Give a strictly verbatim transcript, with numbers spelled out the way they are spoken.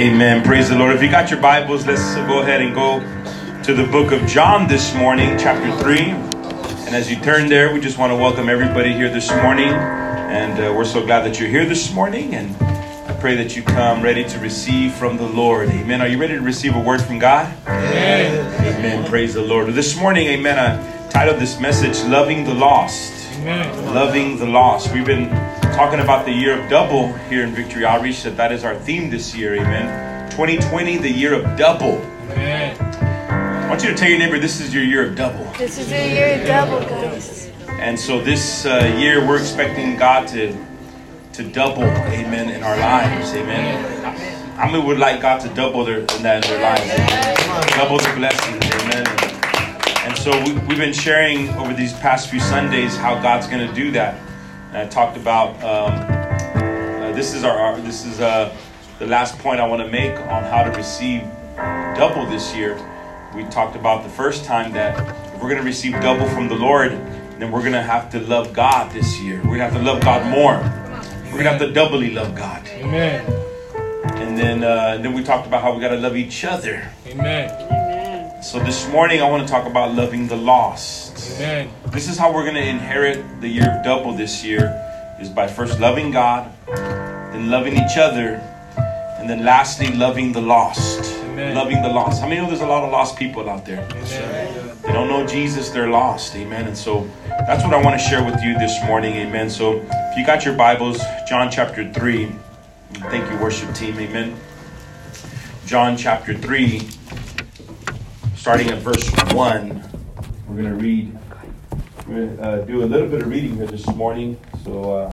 Amen. Praise the Lord. If you got your Bibles, let's go ahead and go to the book of John this morning, chapter three. And as you turn there, we just want to welcome everybody here this morning. And uh, we're so glad that you're here this morning. And I pray that you come ready to receive from the Lord. Amen. Are you ready to receive a word from God? Amen. Amen. Praise the Lord. This morning, amen, I titled this message, Loving the Lost. Amen. Loving the Lost. We've been talking about the year of double here in Victory Outreach. That that is our theme this year. Amen. twenty twenty, the year of double. Amen. I want you to tell your neighbor, this is your year of double. This is your year of double, guys. And so this uh, year, we're expecting God to to double, amen, in our lives. Amen. How many would like God to double their, in that in their lives? Amen. Double the blessings. Amen. And so we, we've been sharing over these past few Sundays how God's going to do that. And I talked about um, uh, this is our, our this is uh, the last point I want to make on how to receive double this year. We talked about the first time that if we're going to receive double from the Lord, then we're going to have to love God this year. We're going to have to love God more. We're going to have to doubly love God. Amen. And then uh, then we talked about how we got to love each other. Amen. So this morning I want to talk about loving the lost. Amen. This is how we're going to inherit the year of double this year, is by first loving God, then loving each other, and then lastly loving the lost. Amen. Loving the lost. How many know there's a lot of lost people out there? Amen. They don't know Jesus, they're lost. Amen. And so that's what I want to share with you this morning. Amen. So if you got your Bibles, John chapter three. Thank you, worship team. Amen. John chapter three, starting at verse one. We're going to read. We're going to uh, do a little bit of reading here this morning. So uh,